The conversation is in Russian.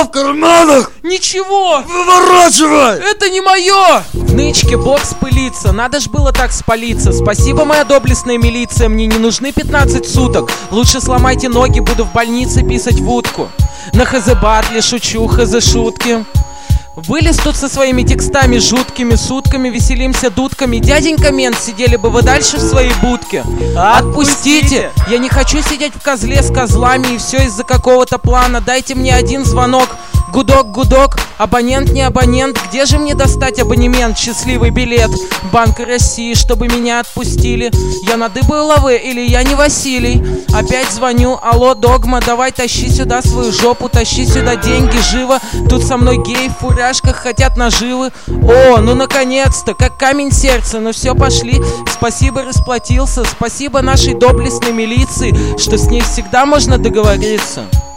в карманах? Ничего! Выворачивай! Это не мое! В нычке бокс пылится, надо ж было так спалиться. Спасибо, моя доблестная милиция, мне не нужны 15 суток. Лучше сломайте ноги, буду в больнице писать в утку. На хз батле шучу, хз шутки. Вылез тут со своими текстами жуткими, сутками веселимся дудками. Дяденька мент, сидели бы вы дальше в своей будке. Отпустите! Я не хочу сидеть в козле с козлами, и все из-за какого-то плана. Дайте мне один звонок. Гудок, гудок, абонент, не абонент. Где же мне достать абонемент? Счастливый билет Банка России, чтобы меня отпустили. Я на дыбы лавы или я не Василий? Опять звоню, алло, догма, давай тащи сюда свою жопу, тащи сюда деньги, живо. Тут со мной геи в фуражках хотят наживы. О, ну наконец-то, как камень сердца. Ну все, пошли, спасибо, расплатился. Спасибо нашей доблестной милиции, что с ней всегда можно договориться.